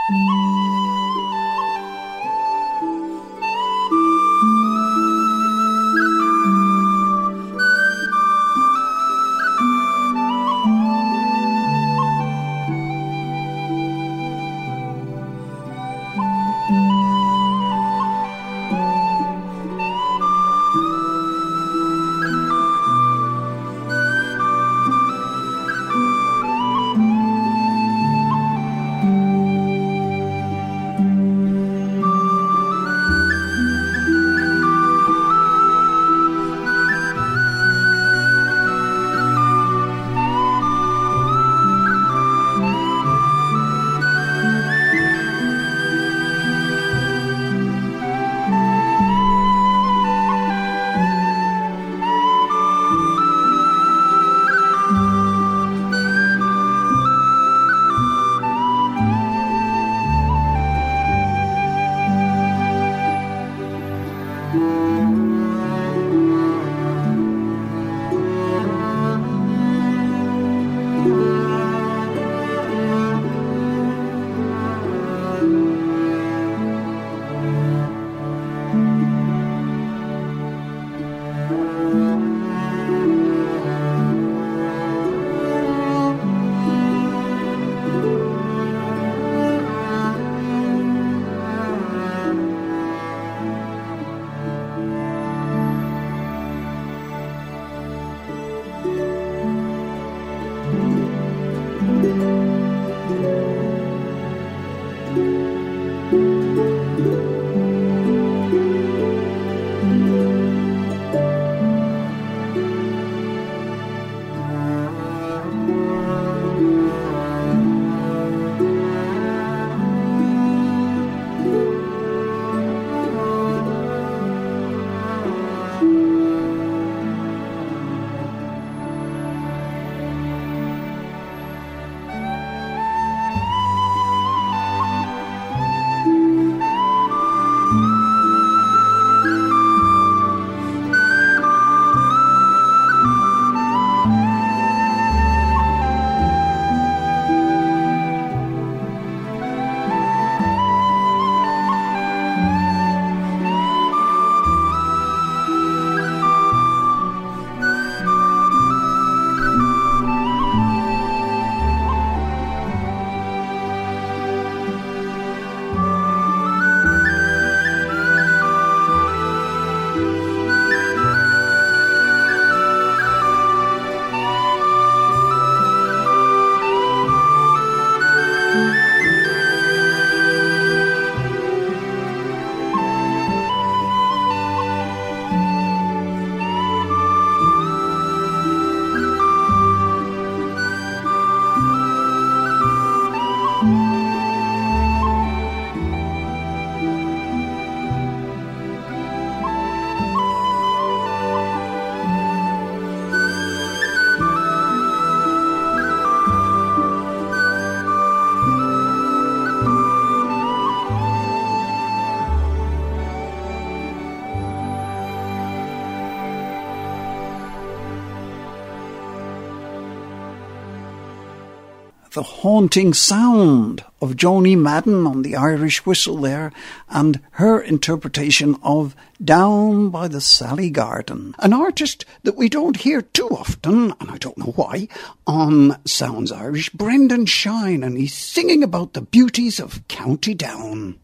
the haunting sound of Joni Madden on the Irish whistle there, and her interpretation of Down by the Sally Garden, an artist that we don't hear too often, and I don't know why, on Sounds Irish, Brendan Shine, and he's singing about the beauties of County Down.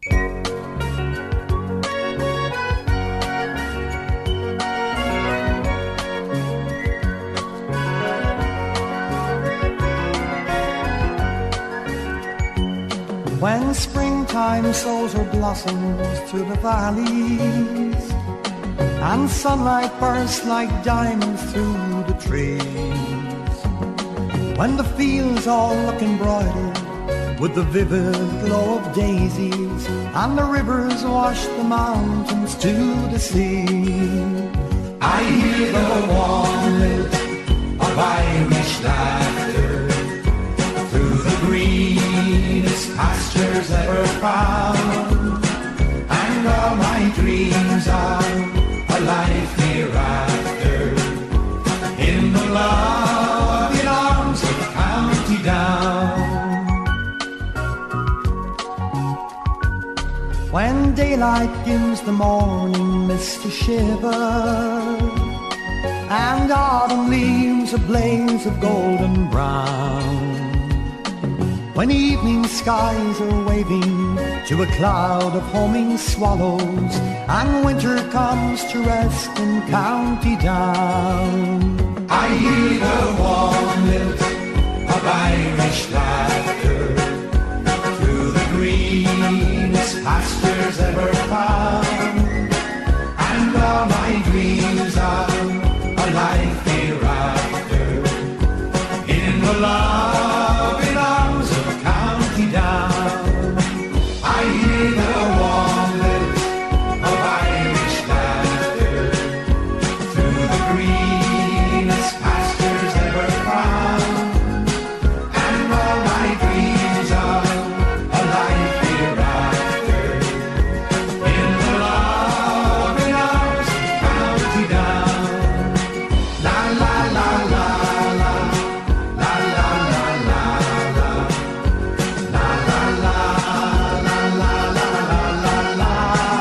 When springtime sows her blossoms through the valleys, and sunlight bursts like diamonds through the trees, when the fields all look embroidered with the vivid glow of daisies, and the rivers wash the mountains to the sea, I hear the warm lilt of Irish laughter through the greenest pastures ever found, and all my dreams are a life hereafter in the loving arms of County Down. When daylight dims the morning mist to shiver, and autumn leaves a blaze of golden brown, when evening skies are waving to a cloud of homing swallows, and winter comes to rest in County Down, I hear the warm lilt of Irish laughter through the greenest pastures ever found, and all my dreams of a life hereafter in the loving arms of County Down. I hear the warm lilt of Irish laughter through the greenest pastures ever found, and all my dreams of a life hereafter in the loving arms of County Down. La la la la la, la la la la la, la la la la la la la la,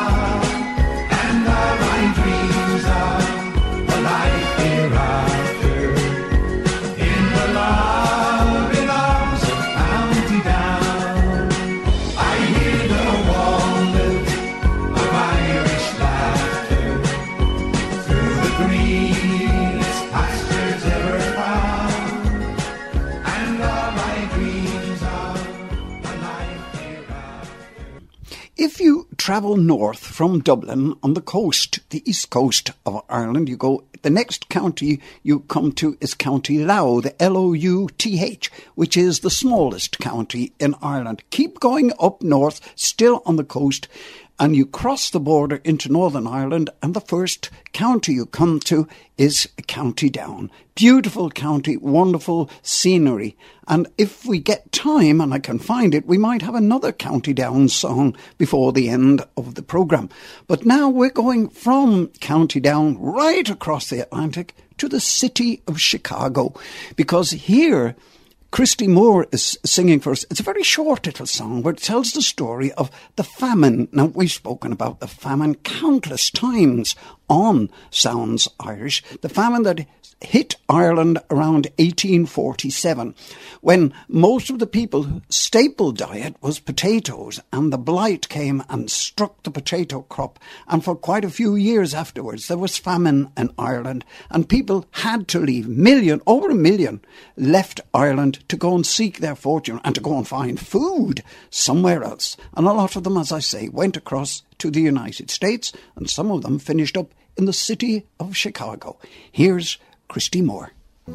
and all my dreams of a life hereafter in the loving arms of County Down. I hear the warm lilt of Irish laughter through the greenest pastures ever found, and all my dreams of a life hereafter. If you travel north from Dublin on the coast, the east coast of Ireland, you go, the next county you come to is County Louth, Louth, which is the smallest county in Ireland. Keep going up north, still on the coast, and you cross the border into Northern Ireland, and the first county you come to is County Down. Beautiful county, wonderful scenery. And if we get time, and I can find it, we might have another County Down song before the end of the programme. But now we're going from County Down right across the Atlantic to the city of Chicago, because here Christy Moore is singing for us. It's a very short little song where it tells the story of the famine. Now, we've spoken about the famine countless times on Sounds Irish. The famine that hit Ireland around 1847, when most of the people's staple diet was potatoes, and the blight came and struck the potato crop, and for quite a few years afterwards there was famine in Ireland, and people had to leave. Over a million left Ireland to go and seek their fortune and to go and find food somewhere else, and a lot of them, as I say, went across to the United States, and some of them finished up in the city of Chicago. Here's Christy Moore.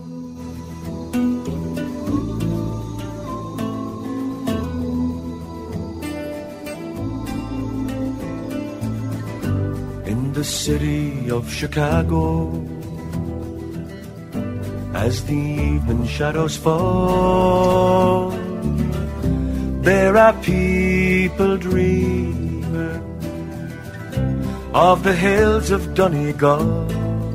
In the city of Chicago, as the evening shadows fall, there are people dreaming of the hills of Donegal.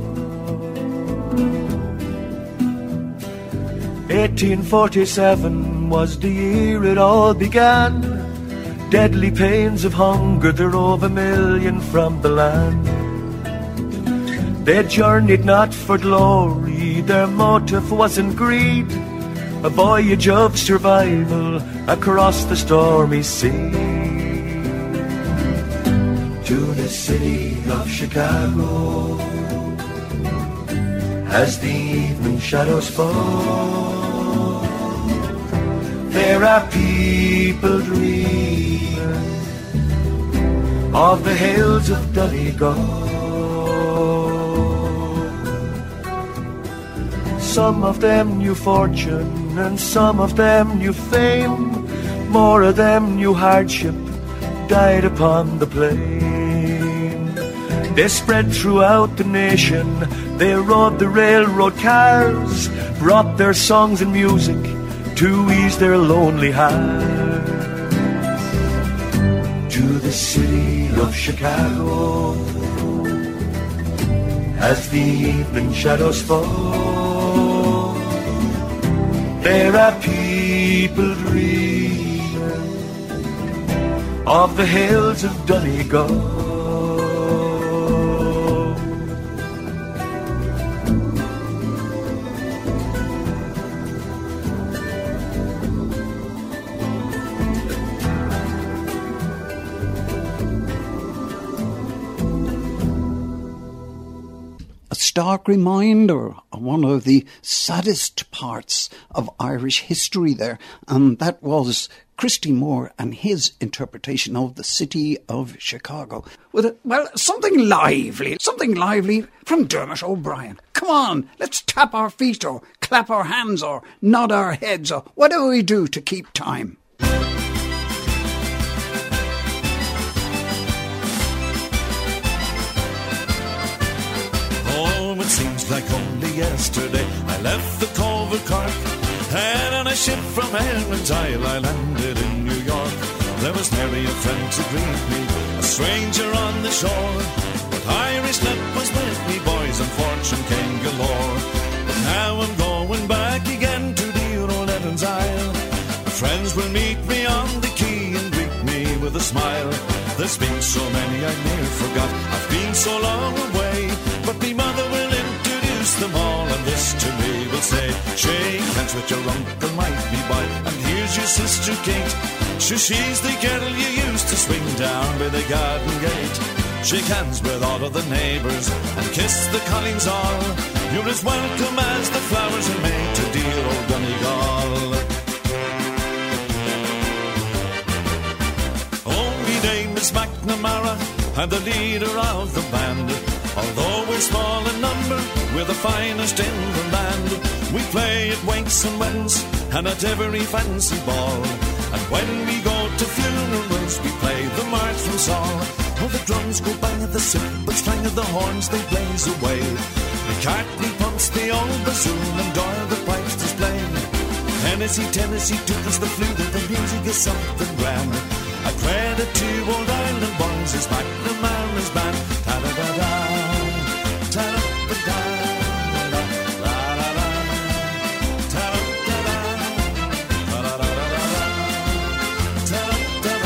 1847 was the year it all began. Deadly pains of hunger drove 1 million from the land. They journeyed not for glory, their motive wasn't greed, a voyage of survival across the stormy sea. To the city of Chicago, as the evening shadows fall, there are people dreaming of the hills of Donegal. Some of them knew fortune and some of them knew fame. More of them knew hardship, died upon the plain. They spread throughout the nation, they rode the railroad cars, brought their songs and music to ease their lonely hearts. To the city of Chicago, as the evening shadows fall, there are people dreaming of the hills of Donegal. A stark reminder of one of the saddest parts of Irish history there, and that was Christy Moore and his interpretation of the city of Chicago. With something lively from Dermot O'Brien. Come on, let's tap our feet or clap our hands or nod our heads or whatever we do to keep time. It seems like only yesterday I left the Cove of Cork, and on a ship from Erin's Isle I landed in New York. There was nary a friend to greet me, a stranger on the shore, but Irish luck was with me, boys, and fortune came galore. But now I'm going back again to dear old Erin's Isle. My friends will meet me on the quay and greet me with a smile. There's been so many I near forgot, I've been so long away, but me mother will introduce them all, and this to me will say, shake hands with your uncle Mike, me boy, and here's your sister Kate. She's the girl you used to swing down by the garden gate. Shake hands with all of the neighbours and kiss the colleagues all. You're as welcome as the flowers are made to dear old Donegal. Only Dame Miss McNamara and the leader of the band. Although we're small in number, we're the finest in the land. We play at wakes and weddings and at every fancy ball. And when we go to funerals, we play the march from Saul. Oh, the drums go bang at the cymbals, clang at the horns, they blaze away. McCartney pumps the old bassoon and Doyle the pipes display. Tennessee tootles the flute, and the music is something grand. A credit to old Ireland boys is McNamara's band. Ta-da-da-da, ta-da-da-da, la-la-la, ta-da-da-da, ta-da-da-da, ta-da-da-da.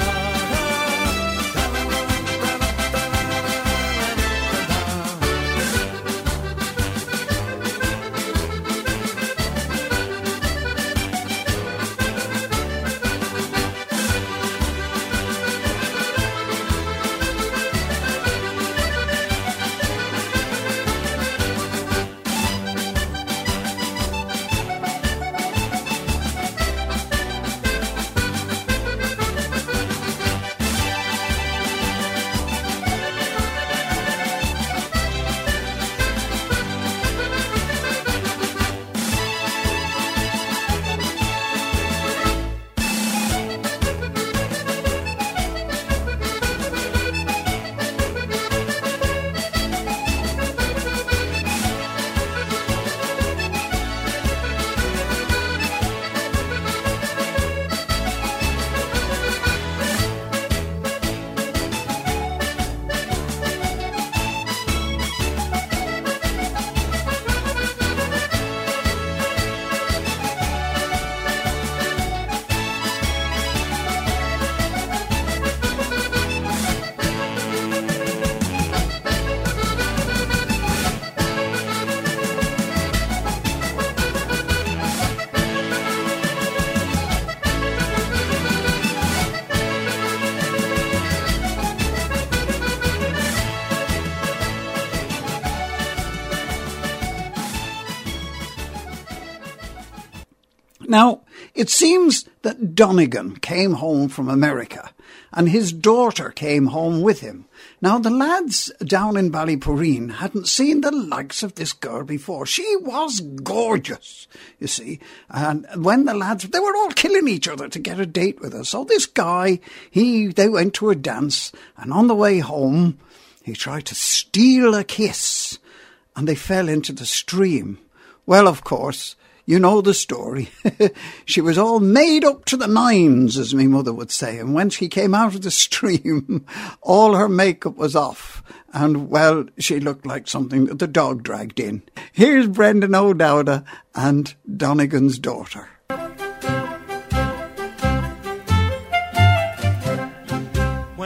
Now, it seems that Donegan came home from America and his daughter came home with him. Now, the lads down in Ballyporeen hadn't seen the likes of this girl before. She was gorgeous, you see. And when the lads, they were all killing each other to get a date with her. So this guy, they went to a dance, and on the way home, he tried to steal a kiss, and they fell into the stream. Well, of course, you know the story. She was all made up to the nines, as my mother would say. And when she came out of the stream, all her makeup was off. And, well, she looked like something that the dog dragged in. Here's Brendan O'Dowda and Donegan's daughter.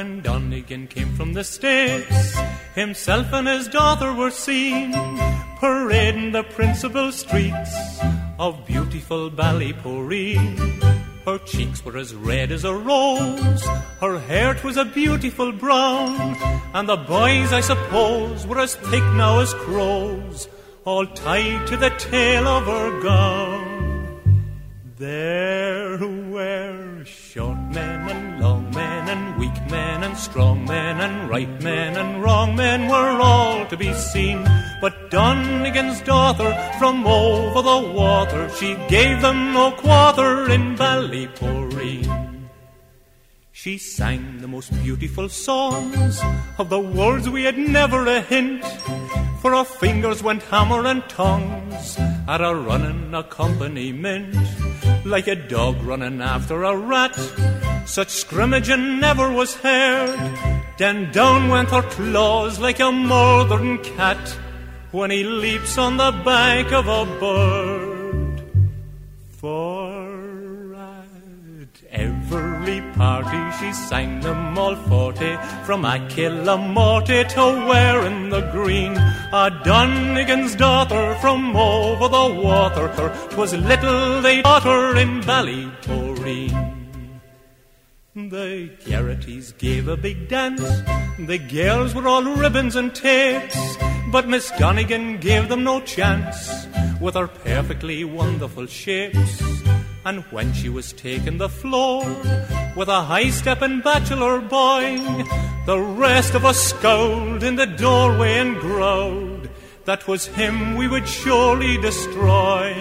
When Donegan came from the States, himself and his daughter were seen parading the principal streets of beautiful Ballyporeen. Her cheeks were as red as a rose, her hair 'twas a beautiful brown, and the boys, I suppose, were as thick now as crows, all tied to the tail of her gown. There were short men and long men and weak men and strong men and right men and wrong men were all to be seen. But Donegan's daughter from over the water, she gave them no quarter in Ballyporeen. She sang the most beautiful songs, of the words we had never a hint, for her fingers went hammer and tongs at a running accompaniment. Like a dog running after a rat, such scrimmaging never was heard. Then down went her claws like a murdering cat when he leaps on the back of a bird. For at every party she sang them all forty, from Achillamorty to wearing the green. A Donegan's daughter from over the water, 'twas little they taught her in Ballyporeen. The Garrities gave a big dance, the girls were all ribbons and tapes, but Miss Donegan gave them no chance with her perfectly wonderful shapes. And when she was taking the floor with a high-stepping bachelor boy, the rest of us scowled in the doorway and growled that 'twas him we would surely destroy.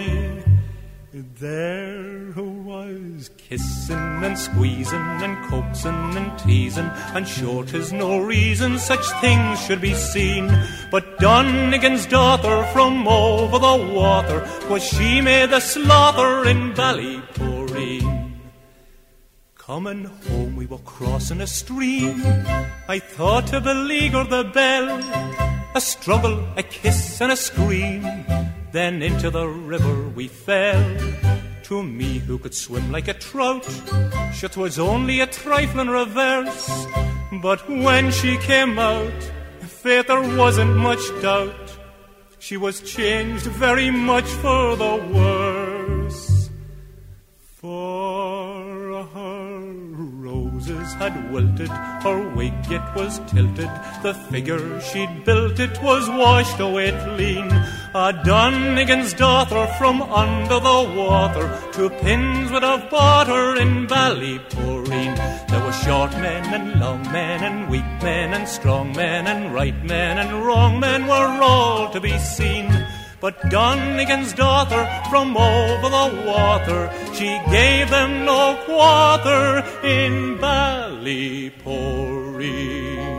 There was kissing and squeezing and coaxing and teasing, and sure 'tis no reason such things should be seen. But Donegan's daughter from over the water, 'twas she made the slaughter in Ballyporeen. Coming home we were crossing a stream, I thought to beleaguer the bell. A struggle, a kiss and a scream, then into the river we fell. To me who could swim like a trout, sure 'twas only a trifling reverse. But when she came out, faith there wasn't much doubt, she was changed very much for the worse. For her roses had wilted, her wig it was tilted, the figure she'd built it was washed away clean. A Donegan's daughter from under the water, 2 pins would have bought her in Ballyporeen. There were short men and long men and weak men and strong men and right men and wrong men were all to be seen. But Donegan's daughter from over the water, she gave them no quarter in Ballyporeen.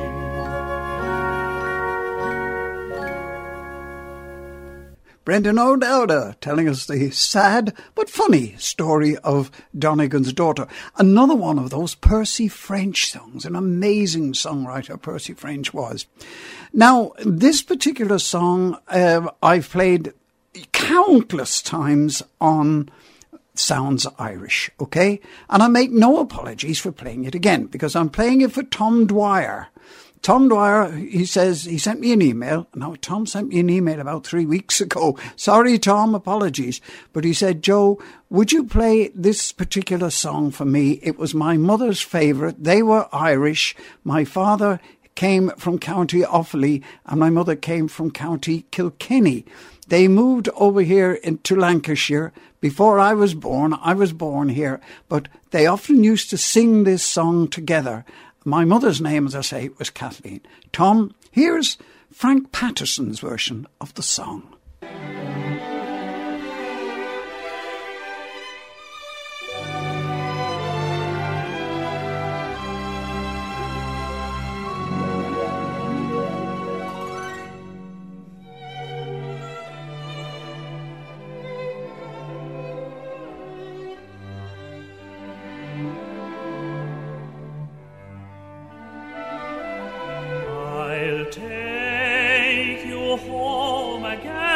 Brendan O'Dowda telling us the sad but funny story of Donegan's daughter. Another one of those Percy French songs. An amazing songwriter Percy French was. Now, this particular song I've played countless times on Sounds Irish, okay? And I make no apologies for playing it again, because I'm playing it for Tom Dwyer. Tom Dwyer, he says, he sent me an email. Now, Tom sent me an email about 3 weeks ago. Sorry, Tom, apologies. But he said, Joe, would you play this particular song for me? It was my mother's favourite. They were Irish. My father came from County Offaly and my mother came from County Kilkenny. They moved over here into Lancashire before I was born. I was born here, but they often used to sing this song together. My mother's name, as I say, was Kathleen. Tom, here's Frank Patterson's version of the song. Take you home again.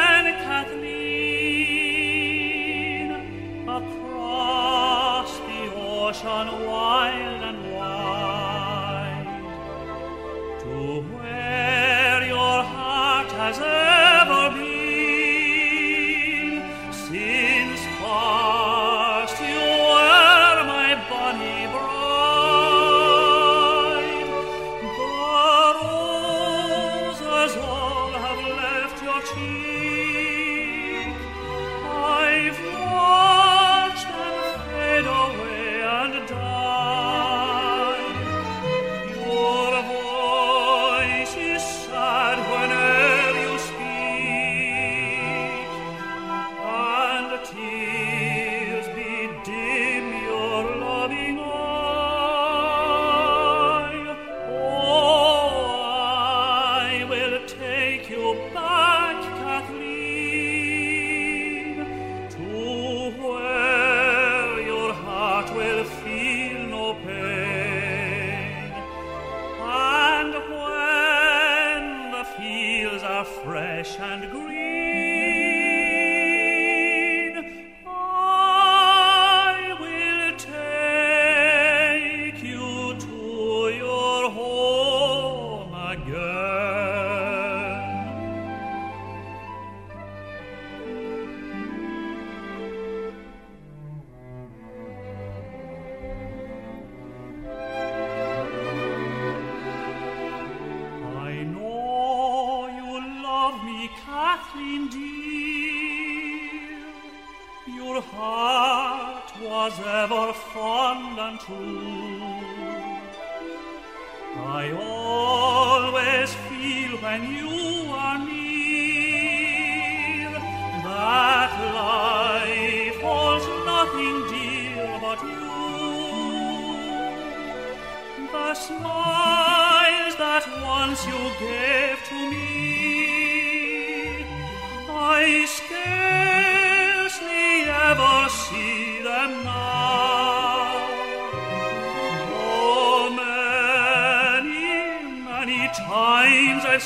Kathleen dear, your heart was ever fond and true. I always feel when you are near that life holds nothing dear but you. The smiles that once you gave to me, I scarcely ever see them now. Oh, many times I've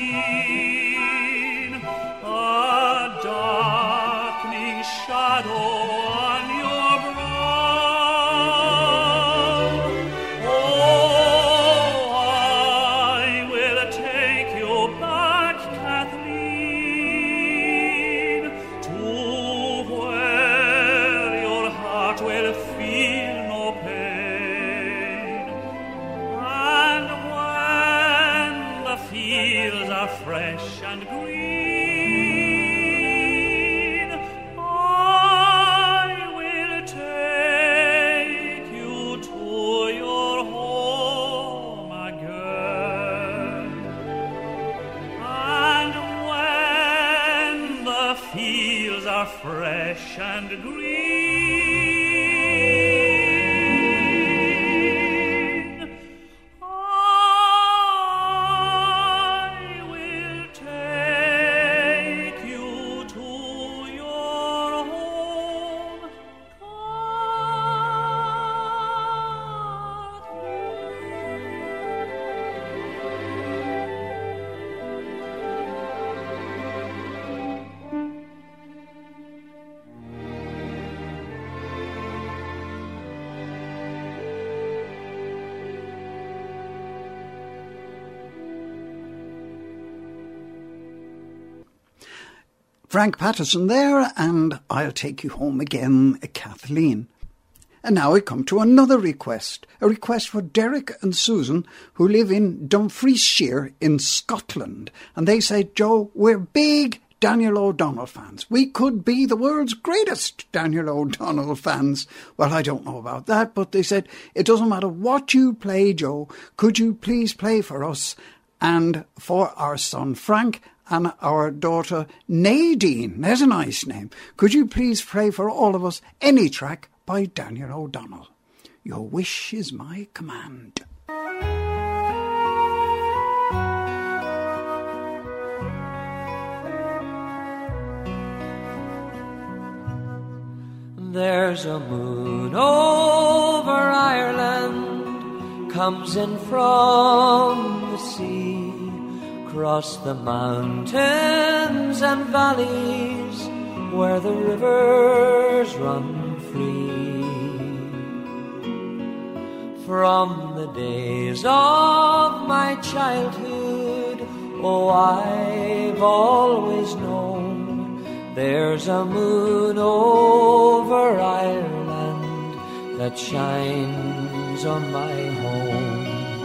seen a darkening shadow on your brow. Oh, I will take you back, Kathleen, to where your heart will feel no pain. And when the fields are fresh and green, I will take you to your home again. And when the fields are fresh and green, I will take you to your home, Frank Patterson there, and I'll Take You Home Again, Kathleen. And now I come to another request, a request for Derek and Susan, who live in Dumfriesshire in Scotland. And they say, Joe, we're big Daniel O'Donnell fans. We could be the world's greatest Daniel O'Donnell fans. Well, I don't know about that, but they said, it doesn't matter what you play, Joe. Could you please play for us and for our son Frank and our daughter Nadine? There's a nice name. Could you please play for all of us any track by Daniel O'Donnell? Your wish is my command. There's a moon over Ireland, comes in from the sea, across the mountains and valleys where the rivers run free. From the days of my childhood, oh, I've always known there's a moon over Ireland that shines on my home.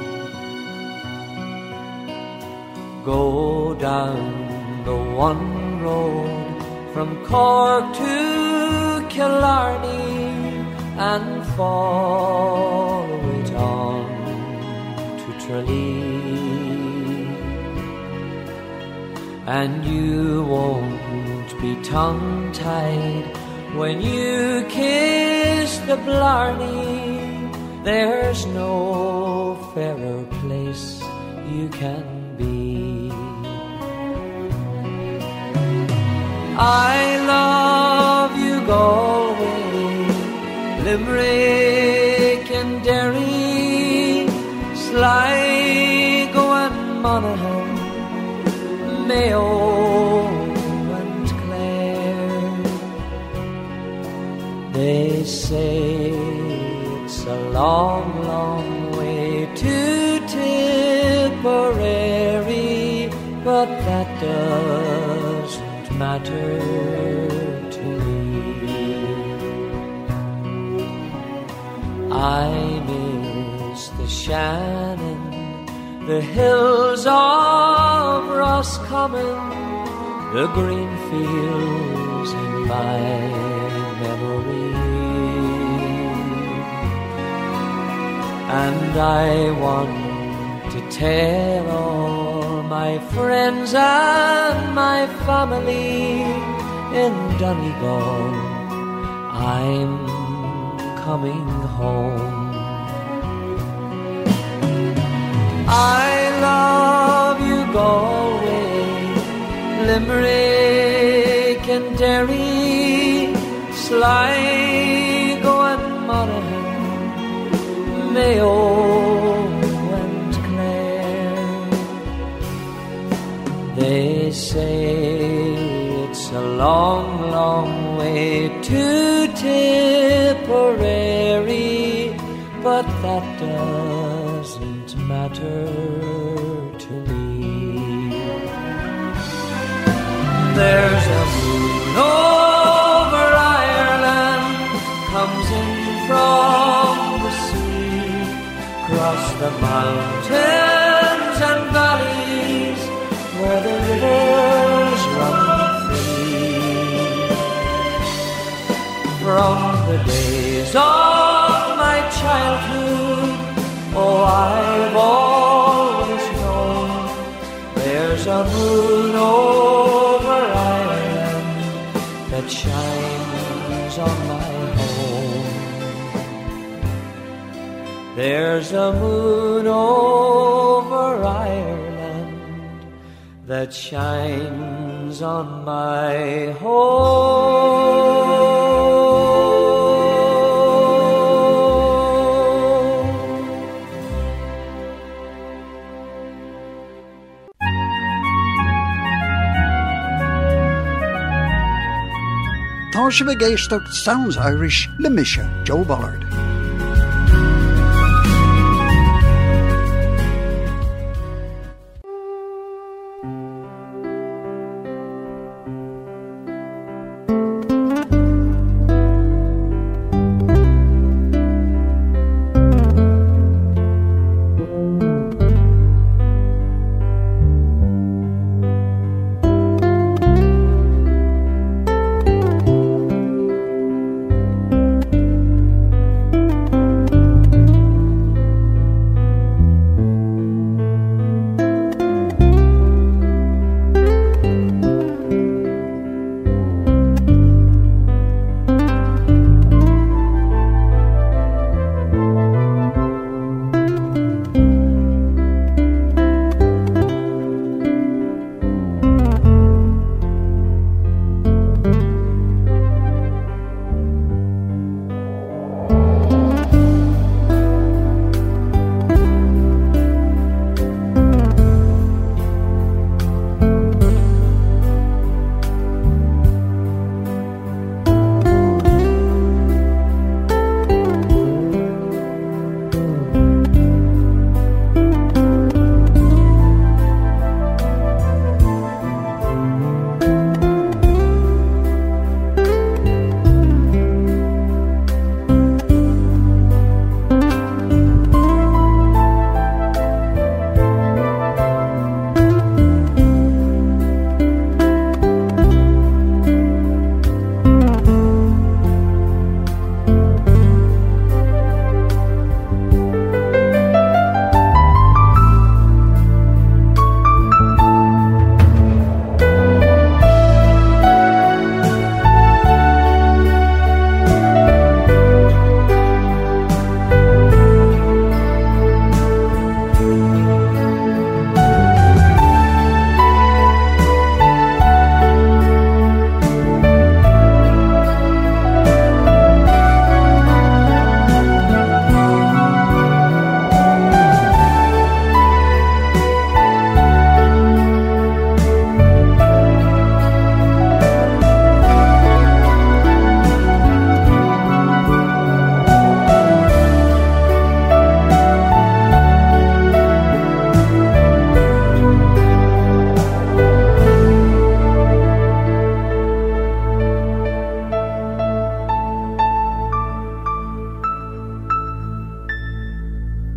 Go down the one road from Cork to Killarney and follow it on to Tralee, and you won't be tongue-tied when you kiss the Blarney. There's no fairer place you can be. I love you, Galway, Limerick and Derry, Sligo and Monaghan, Mayo and Clare. They say it's a long, long way to Tipperary, but that doesn't matter to me. I miss the Shannon, the hills of Roscommon, the green fields in my memory. And I want to tell all my friends and my family in Donegal I'm coming home. I love you, Galway, Limerick and Derry, Sligo and Monaghan, Mayo and Clare. They say it's a long, long way to Tipperary, but that doesn't matter to me. There's a moon over Ireland, comes in from the sea, across the mountains and valleys where the rivers run free. From the days of my childhood, oh, I've always known there's a moon over Ireland that shines on my home. There's a moon over Ireland that shines on my home. Táirse géisteach Sounds Irish le Mise, Joe Ballard.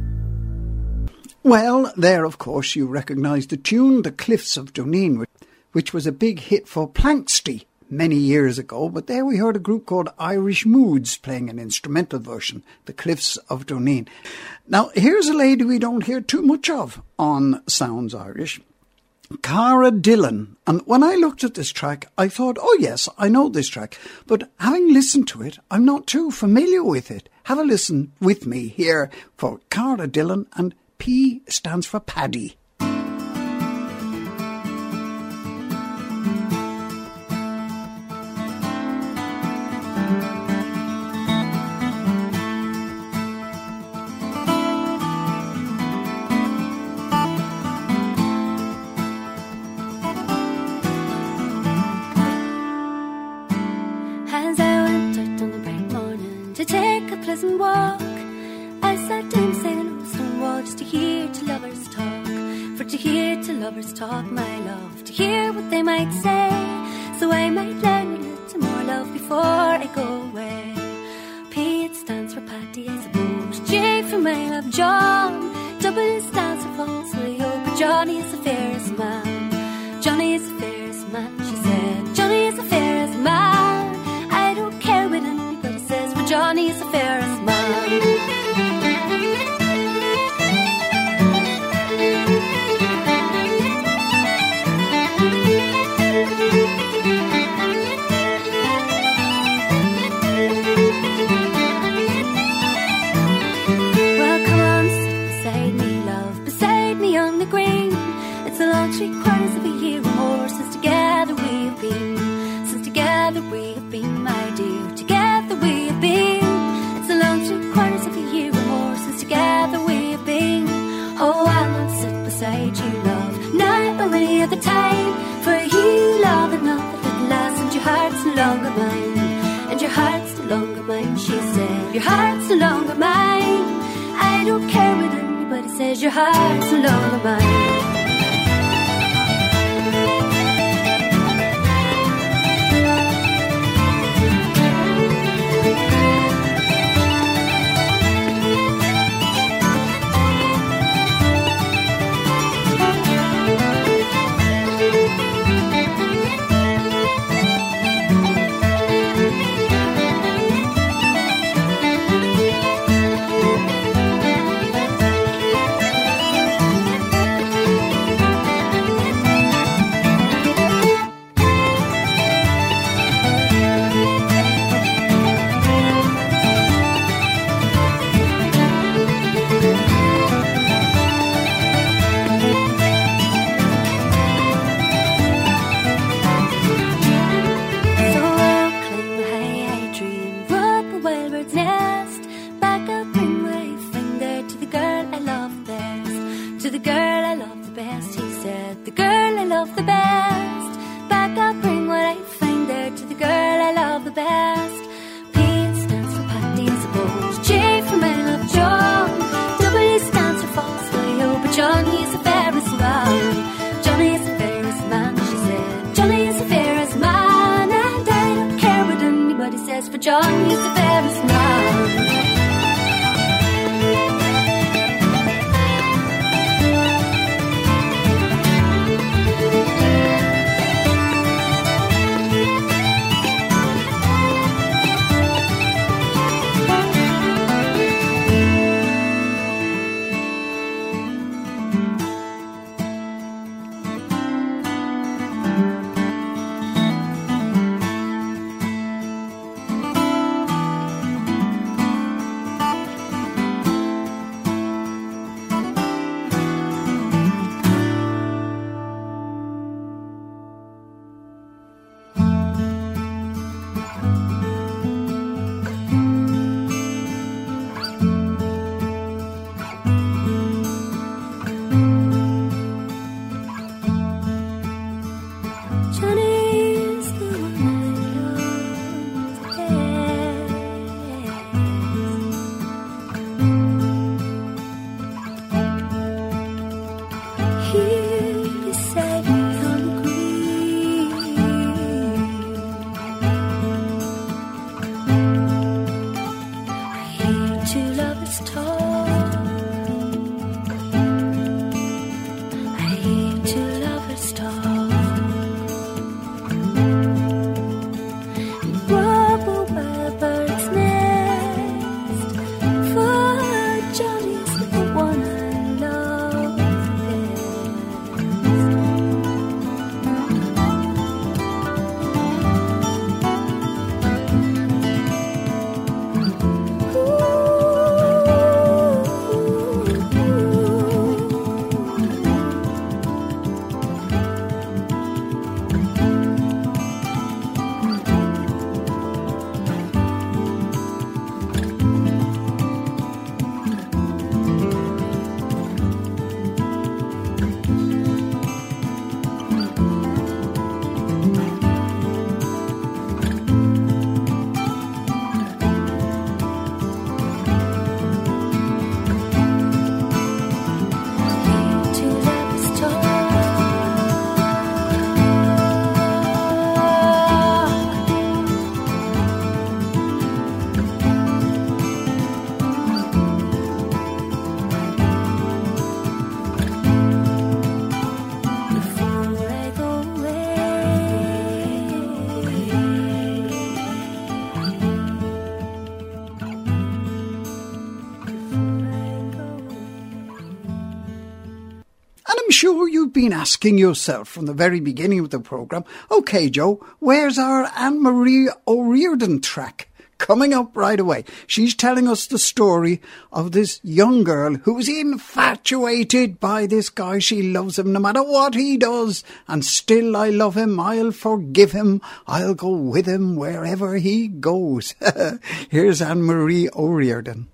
Well, there, of course, you recognise the tune, The Cliffs of Dooneen, which was a big hit for Planxty many years ago, but there we heard a group called Irish Moods playing an instrumental version, The Cliffs of Dooneen. Now, here's a lady we don't hear too much of on Sounds Irish, Cara Dillon. And when I looked at this track, I thought, oh yes, I know this track, but having listened to it, I'm not too familiar with it. Have a listen with me here for Cara Dillon, and P stands for Paddy. Walk. I sat down saying an old stone wall just to hear two lovers talk. For to hear two lovers talk, my love, to hear what they might say, so I might learn a little more love before I go away. P, it stands for Paddy, I suppose. J for my love, John. W stands for falsely, oh, but Johnny is the fairest man. Johnny is the fairest man, she said. Johnny is the fairest man. I don't care what anybody says, but Johnny is the fairest man. Well, come on, sit beside me, love, beside me on the green. It's a long 3/4 of a year or more since together we've been. Since together we've been, my dear, together we've been. It's a long 3/4 of a year or more since together we've been. Oh, I'll not sit beside you, love, not any other time. For you, love, and not the little lass, and your heart's no longer mine. And your heart's no longer mine, she said. Your heart's no longer mine. I don't care what anybody says, your heart's no longer mine. sure you've been asking yourself from the very beginning of the programme, OK, Joe, where's our Anne-Marie O'Riordan track? Coming up right away. She's telling us the story of this young girl who's infatuated by this guy. She loves him no matter what he does. And still I love him. I'll forgive him. I'll go with him wherever he goes. Here's Anne-Marie O'Riordan.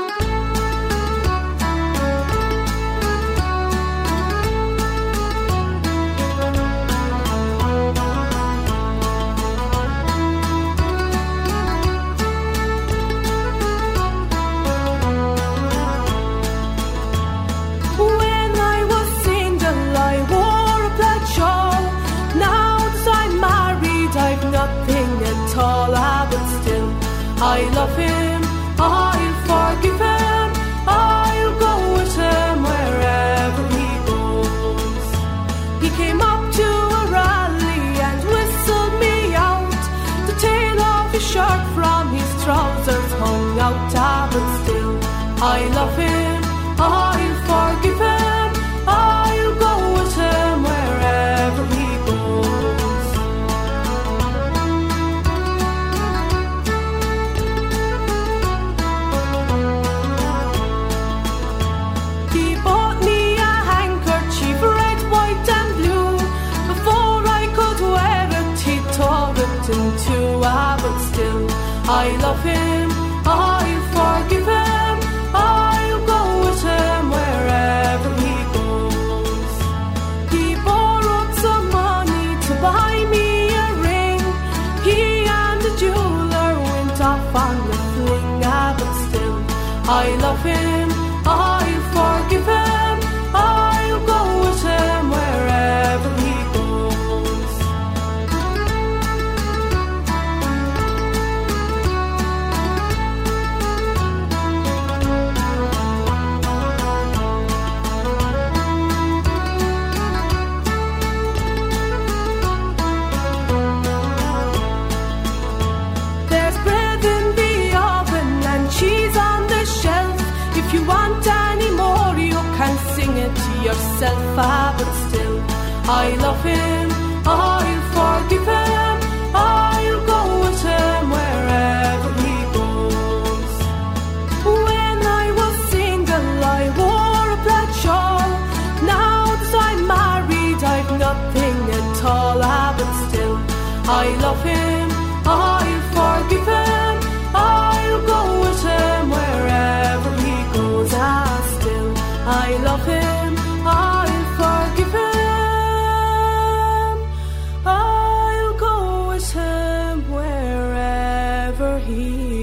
I love him, I'll forgive him, I'll go with him wherever he goes. He came up to a rally and whistled me out. The tail of his shirt from his trousers hung out, but still I love him, I'll forgive him, I'll go with him wherever he goes. But still, I love him, I'll forgive him, I'll go with him wherever he goes. He borrowed some money to buy me a ring. He and the jeweler went off on the fling, but still, I love him, I'll forgive him, I'll go with him wherever he goes. Yourself, but still I love him, I'll forgive him, I'll go with him wherever he goes. When I was single I wore a black shawl. Now that I'm married I've nothing at all, but still I love him, I'll forgive him, I'll go with him wherever he goes. Still I love him, I'll forgive him, I'll go with him wherever he